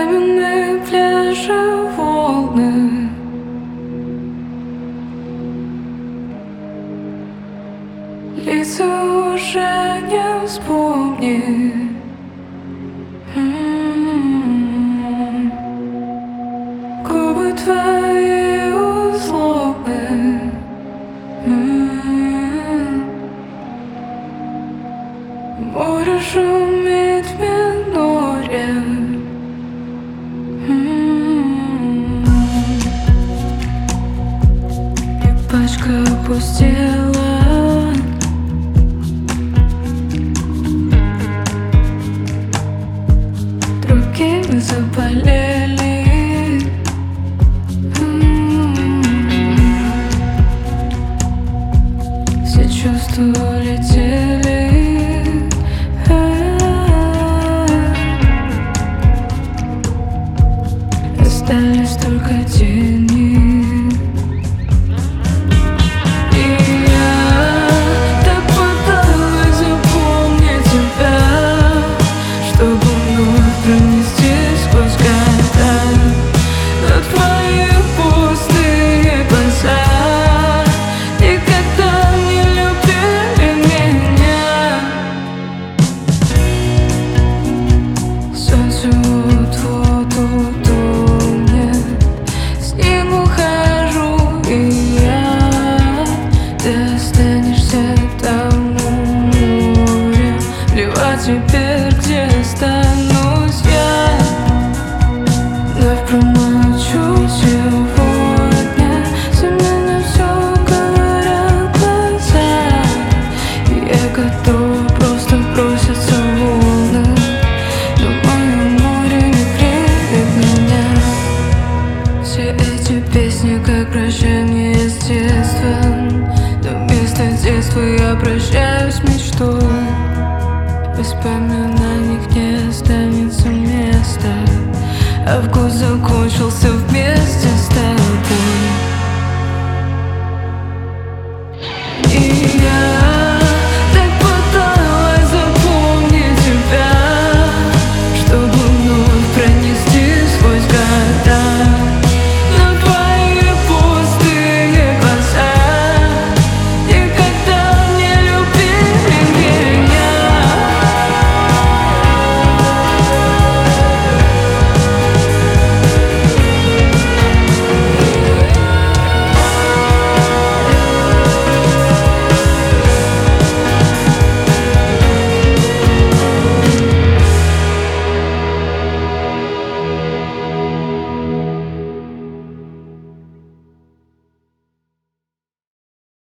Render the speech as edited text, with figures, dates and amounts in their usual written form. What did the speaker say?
Каменные пляжи, волны, лица уже не вспомни. Губы твои узловые. Море шумит в миноре. И пачка опустела. Другими заболели. Все чувства улетели. Остались только тени. И я так пыталась запомнить тебя, чтобы вновь пронестись сквозь года. Но твои пустые глаза никогда не любили меня. Солнце вот-вот утонет, с ним ухожу и я. Ты останешься там у моря, плевать теперь, где останусь я. Вновь промолчу сегодня, за меня все говорят глаза. И я готова просто броситься в волны, но мое море не примет меня. Все эти песни как прощание с детством, но вместо детства я прощаюсь мечтой. В воспоминаниях не останется места, а вкус закончился вместе с тобой.